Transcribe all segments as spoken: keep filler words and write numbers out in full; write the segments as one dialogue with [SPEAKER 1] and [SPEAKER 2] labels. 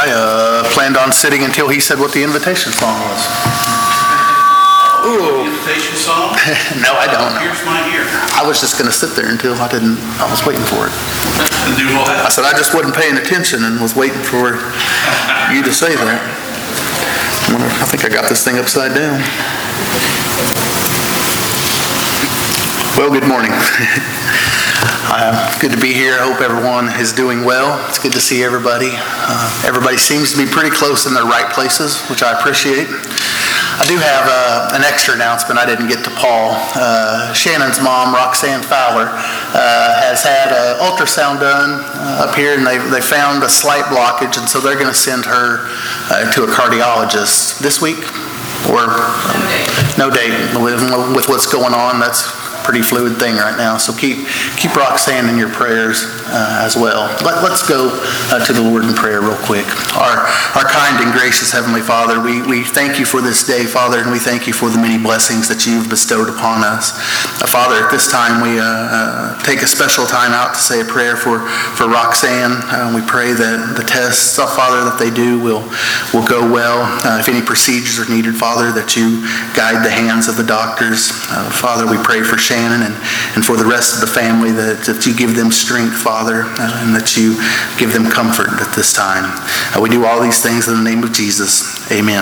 [SPEAKER 1] I uh, planned on sitting until he said what the invitation song was. Ooh.
[SPEAKER 2] Invitation song?
[SPEAKER 1] No, I don't.
[SPEAKER 2] Here's my ear.
[SPEAKER 1] I was just going to sit there until I didn't, I was waiting for it.
[SPEAKER 2] And do what?
[SPEAKER 1] I said I just wasn't paying attention and was waiting for you to say that. I wonder- I think I got this thing upside down. Well, good morning. Uh, good to be here. I hope everyone is doing well. It's good to see everybody. Uh, everybody seems to be pretty close in their right places, which I appreciate. I do have uh, an extra announcement I didn't get to Paul. Uh, Shannon's mom, Roxanne Fowler, uh, has had an ultrasound done uh, up here, and they they found a slight blockage, and so they're going to send her uh, to a cardiologist this week, or no date. No date with, with what's going on. That's pretty fluid thing right now, so keep keep Roxanne in your prayers uh, as well. Let, let's go uh, to the Lord in prayer real quick. Our our kind and gracious Heavenly Father, we, we thank you for this day, Father, and we thank you for the many blessings that you've bestowed upon us. Uh, Father, at this time we uh, uh, take a special time out to say a prayer for, for Roxanne. Uh, we pray that the tests, uh, Father, that they do will, will go well. Uh, if any procedures are needed, Father, that you guide the hands of the doctors. Uh, Father, we pray for Shannon And, and for the rest of the family, that, that you give them strength, Father, uh, and that you give them comfort at this time. Uh, we do all these things in the name of Jesus. Amen.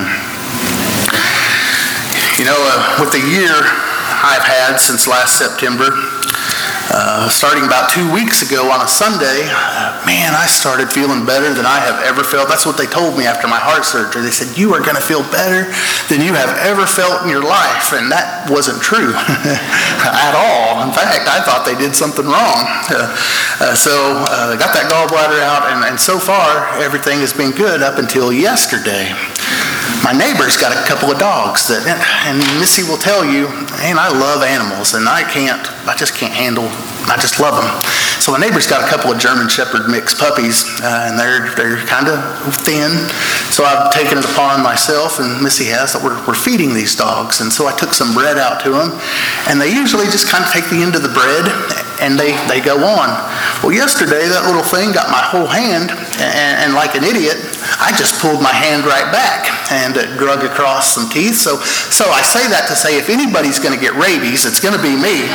[SPEAKER 1] You know, uh, with the year I've had since last September, Uh, starting about two weeks ago on a Sunday, uh, man, I started feeling better than I have ever felt. That's what they told me after my heart surgery. They said, you are going to feel better than you have ever felt in your life. And that wasn't true at all. In fact, I thought they did something wrong. Uh, uh, so uh, I got that gallbladder out, and, and so far, everything has been good up until yesterday. My neighbor's got a couple of dogs that, and Missy will tell you, man, I love animals, and I can't, I just can't handle, I just love them. So my neighbor's got a couple of German Shepherd mixed puppies, uh, and they're they're kind of thin. So I've taken it upon myself, and Missy has, that we're, we're feeding these dogs. And so I took some bread out to them, and they usually just kind of take the end of the bread, and they, they go on. Well, yesterday, that little thing got my whole hand, and, and like an idiot, I just pulled my hand right back and uh, drug across some teeth. So, so I say that to say, if anybody's going to get rabies, it's going to be me.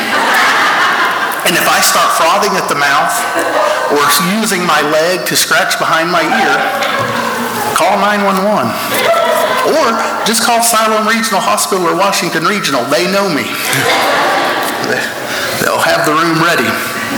[SPEAKER 1] And if I start frothing at the mouth or using my leg to scratch behind my ear, call nine one one. Or just call Siloam Regional Hospital or Washington Regional. They know me. They'll have the room ready.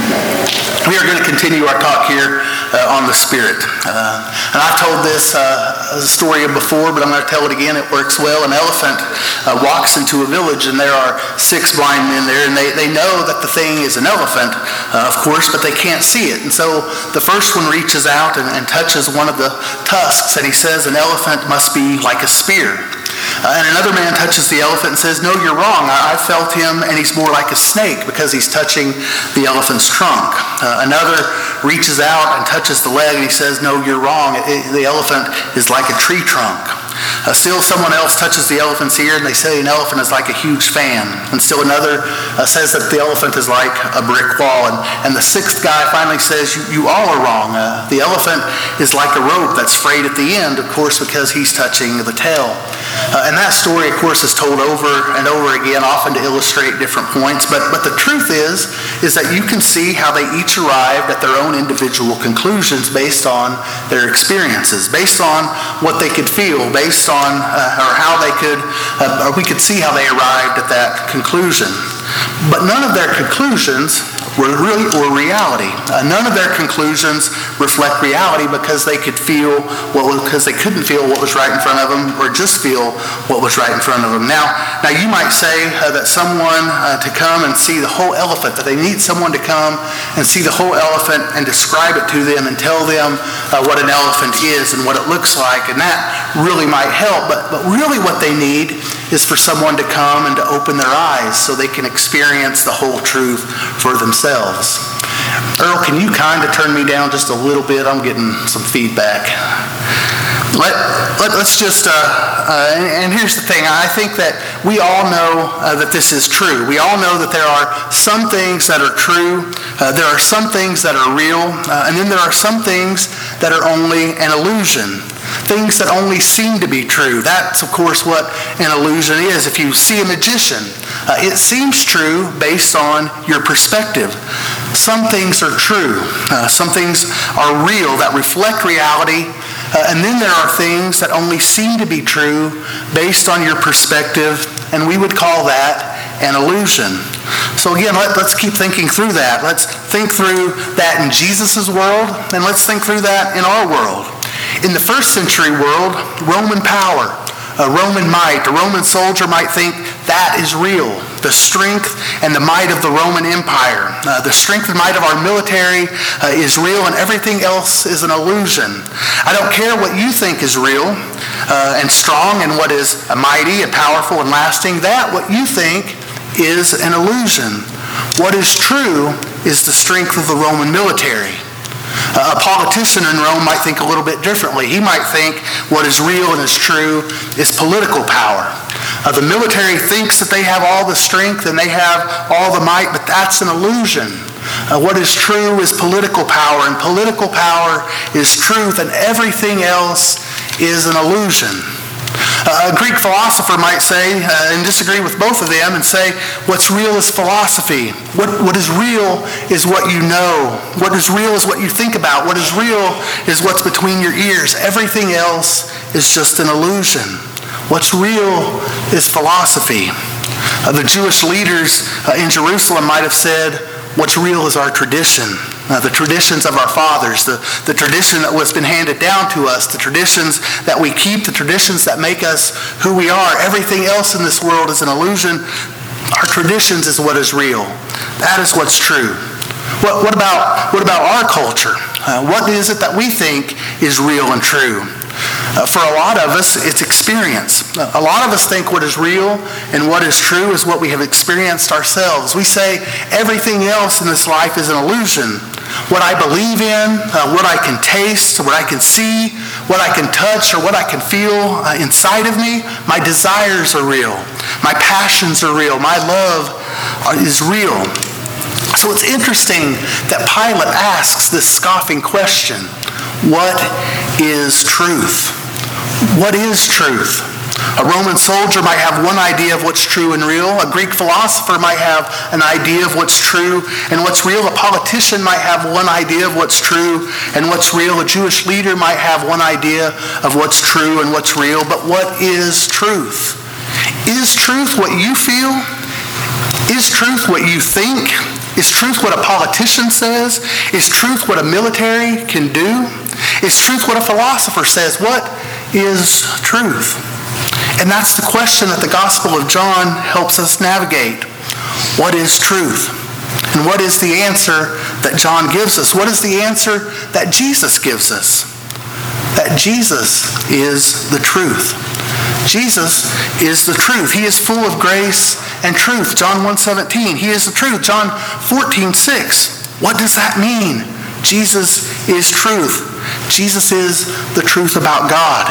[SPEAKER 1] We are going to continue our talk here uh, on the Spirit. Uh, and I've told this uh, story before, but I'm going to tell it again. It works well. An elephant uh, walks into a village, and there are six blind men there, and they, they know that the thing is an elephant, uh, of course, but they can't see it. And so the first one reaches out and, and touches one of the tusks, and he says an elephant must be like a spear. Uh, and another man touches the elephant and says, no, you're wrong. I, I felt him, and he's more like a snake because he's touching the elephant's trunk. Uh, another reaches out and touches the leg, and he says, no, you're wrong. It, it, the elephant is like a tree trunk. Uh, still someone else touches the elephant's ear, and they say an elephant is like a huge fan. And still another uh, says that the elephant is like a brick wall. And, and the sixth guy finally says, you, you all are wrong. Uh, the elephant is like a rope that's frayed at the end, of course, because he's touching the tail. Uh, and that story, of course, is told over and over again, often to illustrate different points. But, but the truth is, is that you can see how they each arrived at their own individual conclusions based on their experiences, based on what they could feel, based on uh, or how they could, uh, or we could see how they arrived at that conclusion. But none of their conclusions were really or reality. Uh, none of their conclusions reflect reality because they could feel what was, because they couldn't feel what was right in front of them, or just feel what was right in front of them. Now, now you might say uh, that someone uh, to come and see the whole elephant, that they need someone to come and see the whole elephant and describe it to them and tell them uh, what an elephant is and what it looks like, and that really might help. But but really, what they need is for someone to come and to open their eyes so they can experience the whole truth for themselves. Earl, can you kind of turn me down just a little bit? I'm getting some feedback. Let, let, let's just, uh, uh, and, and here's the thing. I think that we all know uh, that this is true. We all know that there are some things that are true, uh, there are some things that are real, uh, and then there are some things that are only an illusion. things that only seem to be true. That's, of course, what an illusion is. If you see a magician, uh, it seems true based on your perspective. Some things are true. Uh, some things are real that reflect reality. Uh, and then there are things that only seem to be true based on your perspective, and we would call that an illusion. So again, let, let's keep thinking through that. Let's think through that in Jesus' world, and let's think through that in our world. In the first century world, Roman power, a Roman might, a Roman soldier might think that is real. The strength and the might of the Roman Empire. Uh, the strength and might of our military uh, is real, and everything else is an illusion. I don't care what you think is real uh, and strong and what is mighty and powerful and lasting. That, what you think, is an illusion. What is true is the strength of the Roman military. Uh, a politician in Rome might think a little bit differently. He might think what is real and is true is political power. Uh, the military thinks that they have all the strength and they have all the might, but that's an illusion. Uh, what is true is political power, and political power is truth, and everything else is an illusion. Uh, a Greek philosopher might say, uh, and disagree with both of them, and say, what's real is philosophy. What, what is real is what you know. What is real is what you think about. What is real is what's between your ears. Everything else is just an illusion. What's real is philosophy. Uh, the Jewish leaders uh, in Jerusalem might have said, what's real is our tradition. Uh, the traditions of our fathers, the, the tradition that was been handed down to us, the traditions that we keep, the traditions that make us who we are. Everything else in this world is an illusion. Our traditions is what is real. That is what's true. What, what about, what about our culture? Uh, what is it that we think is real and true? Uh, for a lot of us, it's experience. Uh, a lot of us think what is real and what is true is what we have experienced ourselves. We say everything else in this life is an illusion. What I believe in, uh, what I can taste, what I can see, what I can touch, or what I can feel uh, inside of me, my desires are real. My passions are real. My love is real. So it's interesting that Pilate asks this scoffing question, what is truth? What is truth? A Roman soldier might have one idea of what's true and real. A Greek philosopher might have an idea of what's true and what's real. A politician might have one idea of what's true and what's real. A Jewish leader might have one idea of what's true and what's real. But what is truth? Is truth what you feel? Is truth what you think? Is truth what a politician says? Is truth what a military can do? Is truth what a philosopher says? What is truth? And that's the question that the Gospel of John helps us navigate. What is truth? And what is the answer that John gives us? What is the answer that Jesus gives us? That Jesus is the truth. Jesus is the truth. He is full of grace and truth. John one seventeen, he is the truth. John fourteen six, what does that mean? Jesus is truth. Jesus is the truth about God.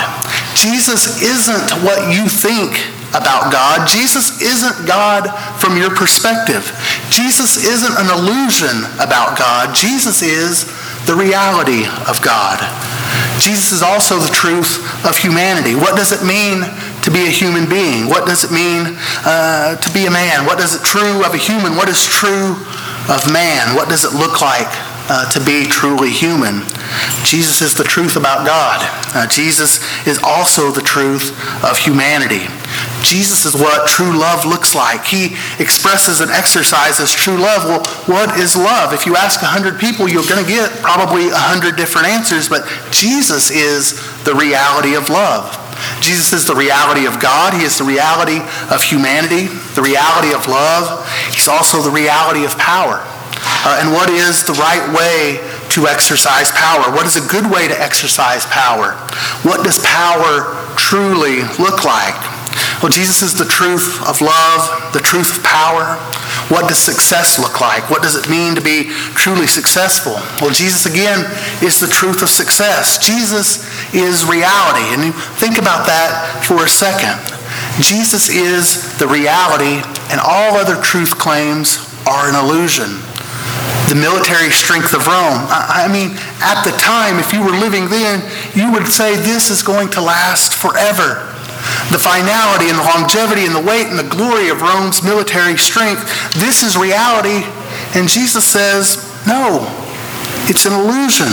[SPEAKER 1] Jesus isn't what you think about God. Jesus isn't God from your perspective. Jesus isn't an illusion about God. Jesus is the reality of God. Jesus is also the truth of humanity. What does it mean to be a human being? What does it mean uh, to be a man? What is it true of a human? What is true of man? What does it look like uh, to be truly human? Jesus is the truth about God. Uh, Jesus is also the truth of humanity. Jesus is what true love looks like. He expresses and exercises true love. Well, what is love? If you ask a hundred people, you're going to get probably a hundred different answers, but Jesus is the reality of love. Jesus is the reality of God. He is the reality of humanity, the reality of love. He's also the reality of power. Uh, and what is the right way to exercise power? What is a good way to exercise power? What does power truly look like? Well, Jesus is the truth of love, the truth of power. What does success look like? What does it mean to be truly successful? Well, Jesus, again, is the truth of success. Jesus is reality. And you think about that for a second. Jesus is the reality, and all other truth claims are an illusion. the military strength of Rome. I mean, at the time, if you were living then, you would say this is going to last forever. The finality and the longevity and the weight and the glory of Rome's military strength, this is reality. And Jesus says, no, it's an illusion.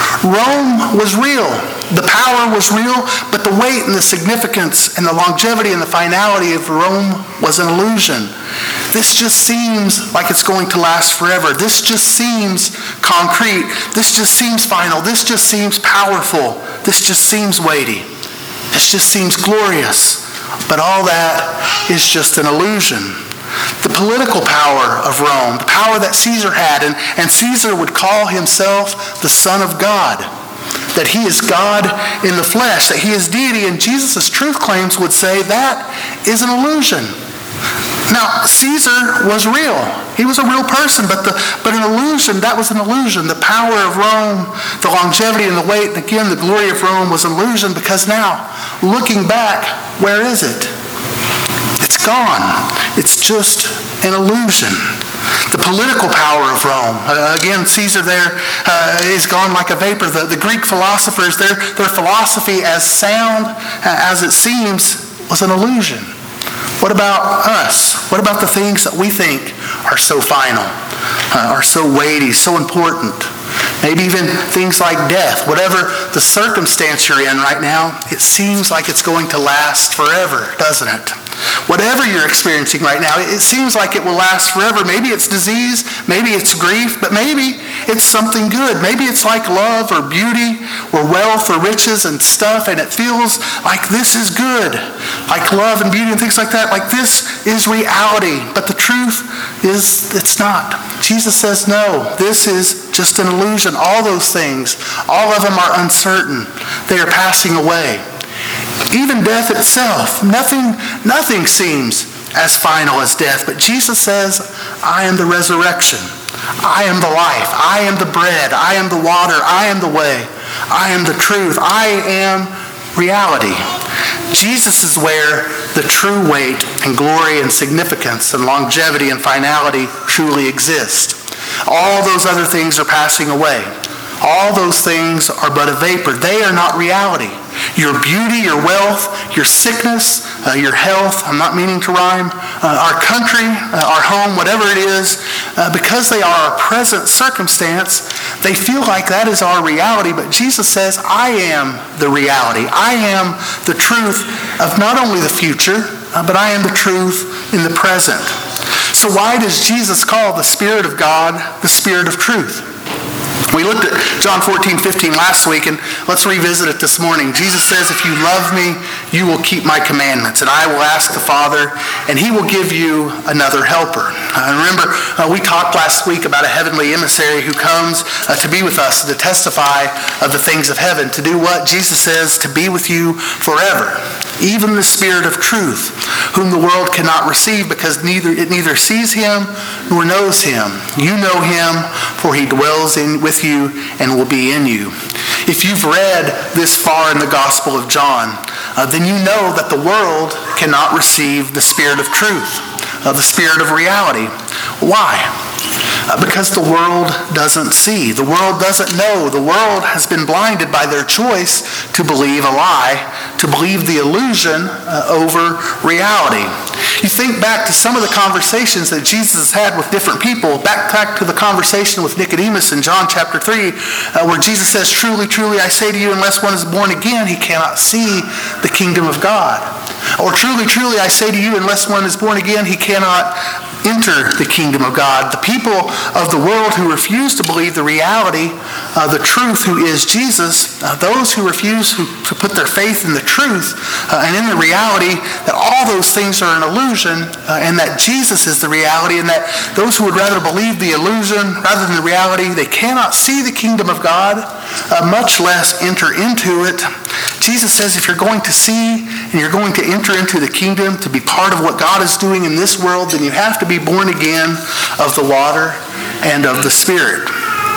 [SPEAKER 1] Rome was real. The power was real, but the weight and the significance and the longevity and the finality of Rome was an illusion. This just seems like it's going to last forever. This just seems concrete. This just seems final. This just seems powerful. This just seems weighty. This just seems glorious. But all that is just an illusion. The political power of Rome, the power that Caesar had, and, and Caesar would call himself the Son of God, that he is God in the flesh, that he is deity, and Jesus' truth claims would say that is an illusion. Now, Caesar was real. He was a real person, but the but an illusion, that was an illusion. The power of Rome, the longevity and the weight, and again, the glory of Rome was an illusion because now, looking back, where is it? It's gone. It's just an illusion. The political power of Rome, uh, again, Caesar there uh, is gone like a vapor. The, the Greek philosophers, their, their philosophy, as sound uh, as it seems, was an illusion. What about us? What about the things that we think are so final, uh, are so weighty, so important? Maybe even things like death. Whatever the circumstance you're in right now, it seems like it's going to last forever, doesn't it? Whatever you're experiencing right now, it seems like it will last forever. Maybe it's disease, maybe it's grief, but maybe it's something good. Maybe it's like love or beauty or wealth or riches and stuff, and it feels like this is good, like love and beauty and things like that, like this is reality. But the truth is it's not. Jesus says, no, this is just an illusion. All those things, all of them are uncertain. They are passing away. Even death itself, nothing, nothing seems as final as death. But Jesus says, I am the resurrection. I am the life. I am the bread. I am the water. I am the way. I am the truth. I am reality. Jesus is where the true weight and glory and significance and longevity and finality truly exist. All those other things are passing away. All those things are but a vapor. They are not reality. Your beauty, your wealth, your sickness, uh, your health, I'm not meaning to rhyme, uh, our country, uh, our home, whatever it is, uh, because they are our present circumstance, they feel like that is our reality. But Jesus says, I am the reality. I am the truth of not only the future, uh, but I am the truth in the present. So why does Jesus call the Spirit of God the Spirit of truth? We looked at John fourteen fifteen last week, and let's revisit it this morning. Jesus says, if you love me, you will keep my commandments, and I will ask the Father, and he will give you another helper. Uh, remember, uh, we talked last week about a heavenly emissary who comes uh, to be with us, to testify of the things of heaven. To do what? Jesus says, to be with you forever. Even the Spirit of truth, whom the world cannot receive because neither it neither sees him nor knows him. You know him, for he dwells in with you and will be in you. If you've read this far in the Gospel of John, uh, then you know that the world cannot receive the Spirit of truth, uh, the Spirit of reality. Why? Uh, because the world doesn't see. The world doesn't know. The world has been blinded by their choice to believe a lie, to believe the illusion uh, over reality. You think back to some of the conversations that Jesus has had with different people, back, back to the conversation with Nicodemus in John chapter three, uh, where Jesus says, truly, truly, I say to you, unless one is born again, he cannot see the kingdom of God. Or truly, truly, I say to you, unless one is born again, he cannot enter the kingdom of God. The people of the world who refuse to believe the reality, uh, the truth who is Jesus, uh, those who refuse who, to put their faith in the truth uh, and in the reality that all those things are an illusion uh, and that Jesus is the reality, and that those who would rather believe the illusion rather than the reality, they cannot see the kingdom of God, uh, much less enter into it. Jesus says if you're going to see and you're going to enter into the kingdom, to be part of what God is doing in this world, then you have to be born again of the water and of the Spirit.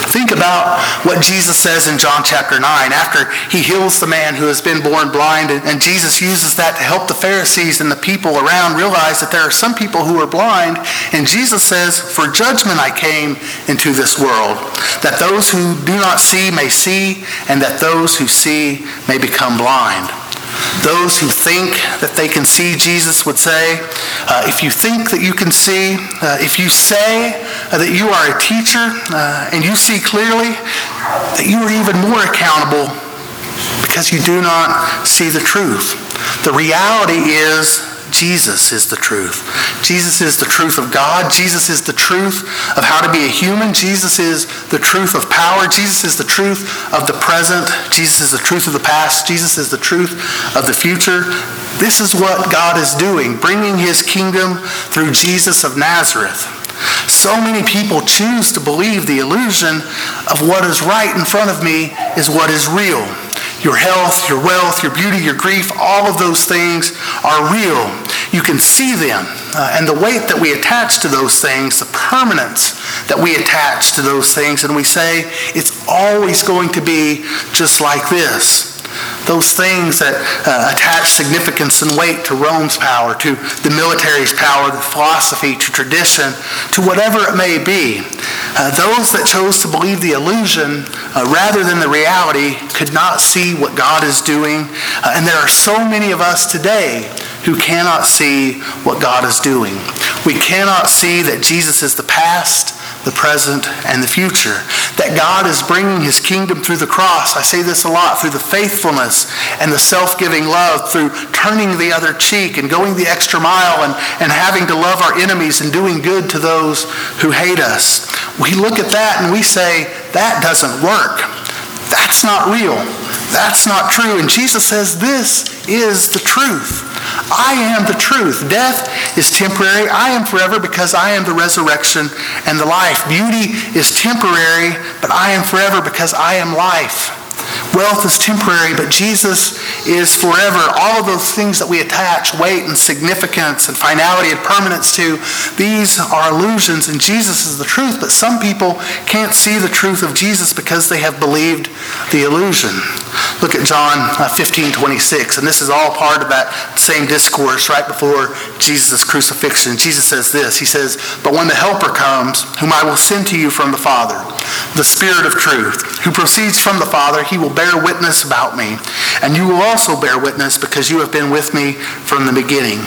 [SPEAKER 1] Think about what Jesus says in John chapter nine after he heals the man who has been born blind, and Jesus uses that to help the Pharisees and the people around realize that there are some people who are blind, and Jesus says, "For judgment I came into this world, that those who do not see may see, and that those who see may become blind." Those who think that they can see Jesus would say, uh, if you think that you can see, uh, if you say uh, that you are a teacher uh, and you see clearly, that you are even more accountable because you do not see the truth. The reality is Jesus is the truth. Jesus is the truth of God. Jesus is the truth of how to be a human. Jesus is the truth of power. Jesus is the truth of the present. Jesus is the truth of the past. Jesus is the truth of the future. This is what God is doing, bringing his kingdom through Jesus of Nazareth. So many people choose to believe the illusion of what is right in front of me is what is real. Your health, your wealth, your beauty, your grief, all of those things are real. You can see them. Uh, and the weight that we attach to those things, the permanence that we attach to those things, and we say, it's always going to be just like this. Those things that uh, attach significance and weight to Rome's power, to the military's power, to philosophy, to tradition, to whatever it may be. Uh, those that chose to believe the illusion uh, rather than the reality could not see what God is doing. Uh, and there are so many of us today who cannot see what God is doing. We cannot see that Jesus is the past, the present, and the future. That God is bringing his kingdom through the cross. I say this a lot, through the faithfulness and the self-giving love, through turning the other cheek and going the extra mile and, and having to love our enemies and doing good to those who hate us. We look at that and we say, that doesn't work. That's not real. That's not true. And Jesus says, this is the truth. I am the truth. Death is temporary. I am forever because I am the resurrection and the life. Beauty is temporary, but I am forever because I am life. Wealth is temporary, but Jesus is forever. All of those things that we attach weight and significance and finality and permanence to, these are illusions, and Jesus is the truth. But some people can't see the truth of Jesus because they have believed the illusion. Look at John fifteen twenty-six, and this is all part of that same discourse right before Jesus' crucifixion. Jesus says this, he says, "But when the Helper comes, whom I will send to you from the Father, the Spirit of truth, who proceeds from the Father, he will bear witness about me. And you will also bear witness because you have been with me from the beginning."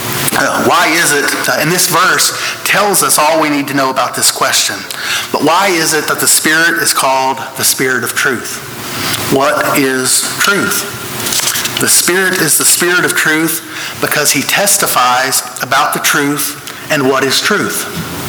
[SPEAKER 1] Uh, why is it, uh, and this verse tells us all we need to know about this question, but why is it that the Spirit is called the Spirit of truth? What is truth? The Spirit is the Spirit of truth because he testifies about the truth and what is truth.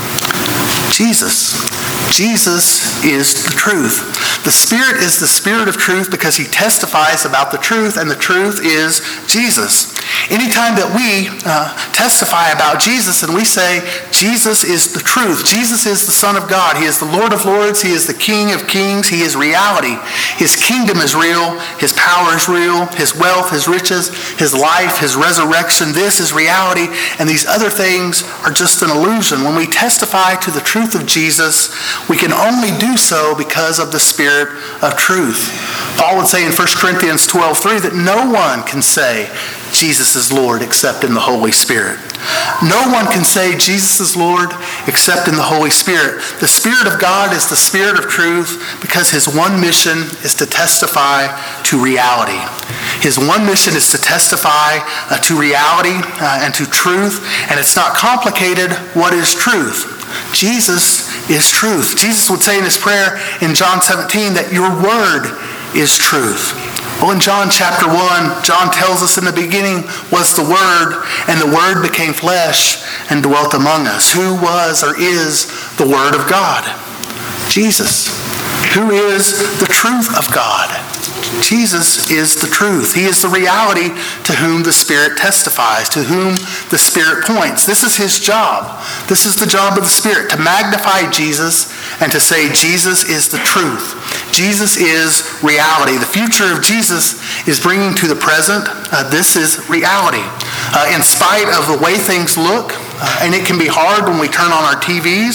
[SPEAKER 1] Jesus. Jesus is the truth. The Spirit is the Spirit of truth because he testifies about the truth, and the truth is Jesus. Anytime that we uh, testify about Jesus and we say, Jesus is the truth, Jesus is the Son of God, he is the Lord of Lords, he is the King of Kings, he is reality. His kingdom is real, his power is real, his wealth, his riches, his life, his resurrection, this is reality, and these other things are just an illusion. When we testify to the truth of Jesus, we can only do so because of the Spirit of truth. Paul would say in First Corinthians twelve three that no one can say Jesus is Lord except in the Holy Spirit. No one can say Jesus is Lord except in the Holy Spirit. The Spirit of God is the Spirit of truth because his one mission is to testify to reality. His one mission is to testify uh, to reality uh, and to truth, and it's not complicated. What is truth? Jesus is truth. Jesus would say in his prayer in John seventeen that your word is truth. Well, in John chapter one, John tells us in the beginning was the Word, and the Word became flesh and dwelt among us. Who was or is the Word of God? Jesus. Who is the truth of God? Jesus is the truth. He is the reality to whom the Spirit testifies, to whom the Spirit points. This is his job. This is the job of the Spirit, to magnify Jesus and to say Jesus is the truth. Jesus is reality. The future of Jesus is bringing to the present. Uh, this is reality. Uh, in spite of the way things look, uh, and it can be hard when we turn on our T Vs,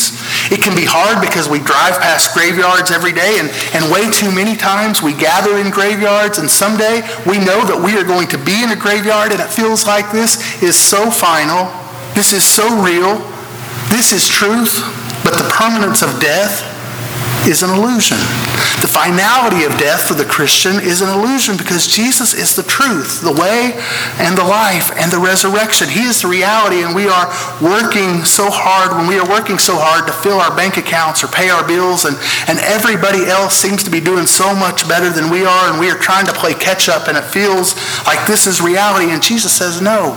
[SPEAKER 1] It can be hard because we drive past graveyards every day, and, and way too many times we gather in graveyards, and someday we know that we are going to be in a graveyard, and it feels like this is so final, this is so real, this is truth, but the permanence of death is an illusion. The finality of death for the Christian is an illusion because Jesus is the truth, the way, and the life, and the resurrection. He is the reality, and we are working so hard, when we are working so hard to fill our bank accounts or pay our bills, and, and everybody else seems to be doing so much better than we are, and we are trying to play catch up, and it feels like this is reality. And Jesus says, no,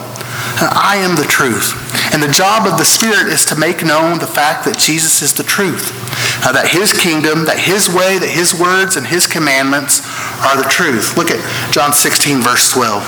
[SPEAKER 1] I am the truth. And the job of the Spirit is to make known the fact that Jesus is the truth, uh, that his kingdom, that his way, that his words and his commandments are the truth. Look at John sixteen, verse twelve.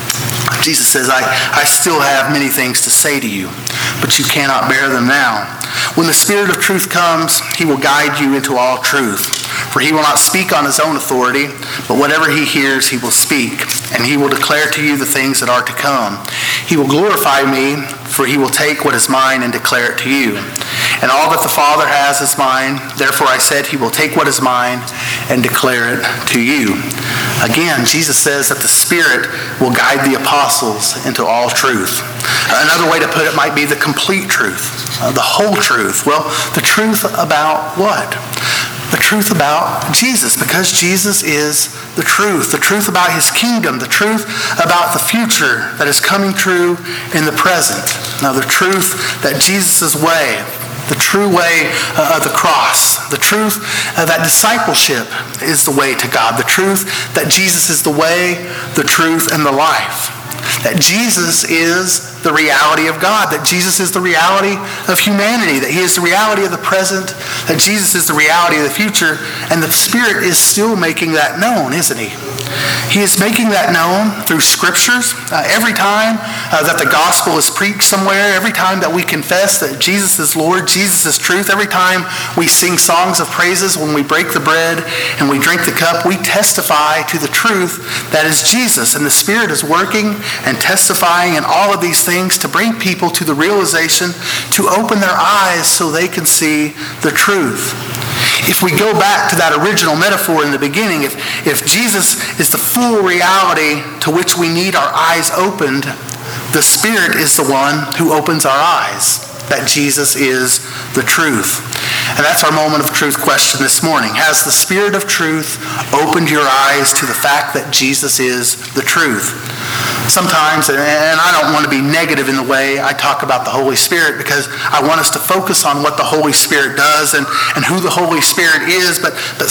[SPEAKER 1] Jesus says, I, I still have many things to say to you, but you cannot bear them now. When the Spirit of truth comes, he will guide you into all truth. For he will not speak on his own authority, but whatever he hears, he will speak, and he will declare to you the things that are to come. He will glorify me, for he will take what is mine and declare it to you. And all that the Father has is mine. Therefore I said he will take what is mine and declare it to you. Again, Jesus says that the Spirit will guide the apostles into all truth. Another way to put it might be the complete truth, uh, the whole truth. Well, the truth about what? The truth about Jesus, because Jesus is the truth. The truth about his kingdom. The truth about the future that is coming true in the present. Now, the truth that Jesus' way, the true way uh, of the cross, the truth uh, that discipleship is the way to God, the truth that Jesus is the way, the truth, and the life. That Jesus is the reality of God, that Jesus is the reality of humanity, that he is the reality of the present, that Jesus is the reality of the future, and the Spirit is still making that known, isn't he? He is making that known through scriptures. Uh, every time uh, that the gospel is preached somewhere, every time that we confess that Jesus is Lord, Jesus is truth, every time we sing songs of praises, when we break the bread and we drink the cup, we testify to the truth that is Jesus. And the Spirit is working and testifying in all of these things to bring people to the realization, to open their eyes so they can see the truth. If we go back to that original metaphor in the beginning, if, if Jesus is the full reality to which we need our eyes opened, the Spirit is the one who opens our eyes, that Jesus is the truth. And that's our moment of truth question this morning. Has the Spirit of truth opened your eyes to the fact that Jesus is the truth? Sometimes, and I don't want to be negative in the way I talk about the Holy Spirit, because I want us to focus on what the Holy Spirit does and, and who the Holy Spirit is, but, but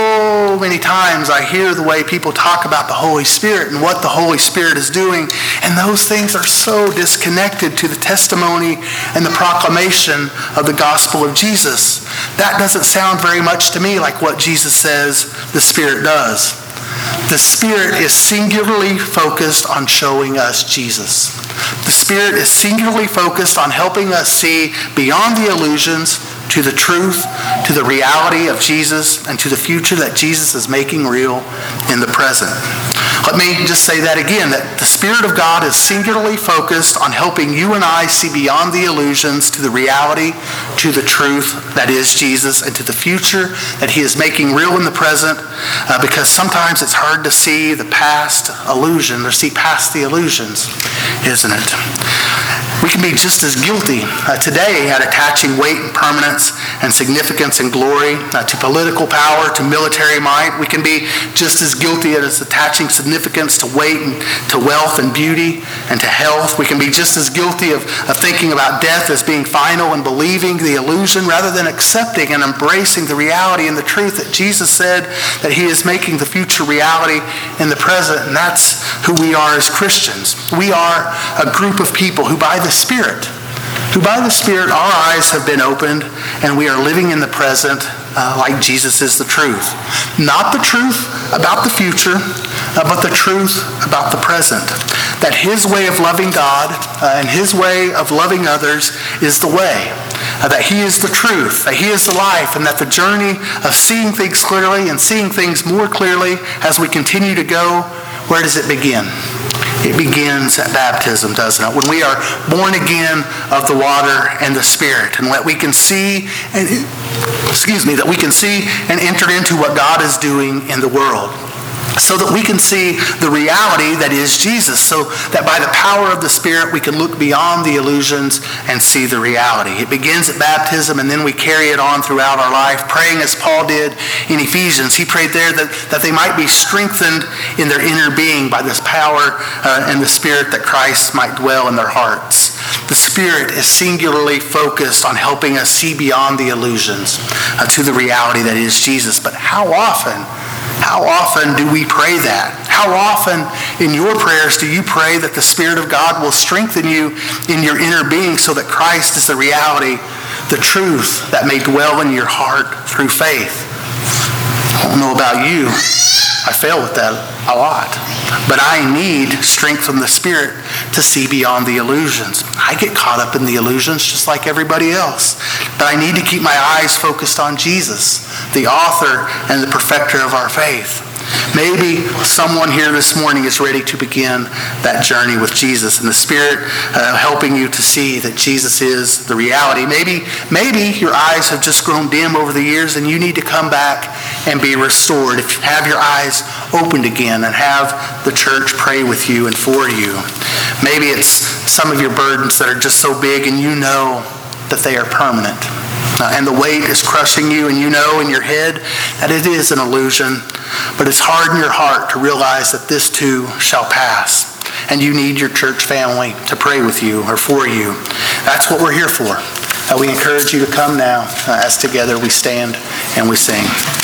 [SPEAKER 1] so many times I hear the way people talk about the Holy Spirit and what the Holy Spirit is doing, and those things are so disconnected to the testimony and the proclamation of the gospel of Jesus. That doesn't sound very much to me like what Jesus says the Spirit does. The Spirit is singularly focused on showing us Jesus. The Spirit is singularly focused on helping us see beyond the illusions to the truth, to the reality of Jesus, and to the future that Jesus is making real in the present. Let me just say that again, that the Spirit of God is singularly focused on helping you and I see beyond the illusions to the reality, to the truth that is Jesus, and to the future that he is making real in the present, uh, because sometimes it's hard to see the past illusion, or see past the illusions, isn't it? We can be just as guilty uh, today at attaching weight and permanence and significance and glory uh, to political power, to military might. We can be just as guilty as attaching significance to weight and to wealth and beauty and to health. We can be just as guilty of, of thinking about death as being final and believing the illusion rather than accepting and embracing the reality and the truth that Jesus said that he is making the future reality in the present. And that's who we are as Christians. We are a group of people who by the Spirit, who by the Spirit our eyes have been opened and we are living in the present uh, like Jesus is the truth. Not the truth about the future, uh, but the truth about the present. That his way of loving God uh, and his way of loving others is the way. Uh, that he is the truth, that he is the life, and that the journey of seeing things clearly and seeing things more clearly as we continue to go, where does it begin? It begins at baptism, doesn't it? When we are born again of the water and the Spirit, and that we can see, and excuse me, that we can see and enter into what God is doing in the world, so that we can see the reality that is Jesus, so that by the power of the Spirit we can look beyond the illusions and see the reality. It begins at baptism, and then we carry it on throughout our life, praying as Paul did in Ephesians. He prayed there that, that they might be strengthened in their inner being by this power uh, and the Spirit, that Christ might dwell in their hearts. The Spirit is singularly focused on helping us see beyond the illusions uh, to the reality that is Jesus. But how often How often do we pray that? How often in your prayers do you pray that the Spirit of God will strengthen you in your inner being so that Christ is the reality, the truth that may dwell in your heart through faith? I don't know about you. I fail with that a lot. But I need strength from the Spirit to see beyond the illusions. I get caught up in the illusions just like everybody else. But I need to keep my eyes focused on Jesus, the author and the perfecter of our faith. Maybe someone here this morning is ready to begin that journey with Jesus, and the Spirit uh, helping you to see that Jesus is the reality. Maybe, maybe your eyes have just grown dim over the years and you need to come back and be restored. If you have your eyes opened again and have the church pray with you and for you. Maybe it's some of your burdens that are just so big and you know that they are permanent. Uh, and the weight is crushing you, and you know in your head that it is an illusion, but it's hard in your heart to realize that this too shall pass. And you need your church family to pray with you or for you. That's what we're here for. Uh, we encourage you to come now uh, as together we stand and we sing.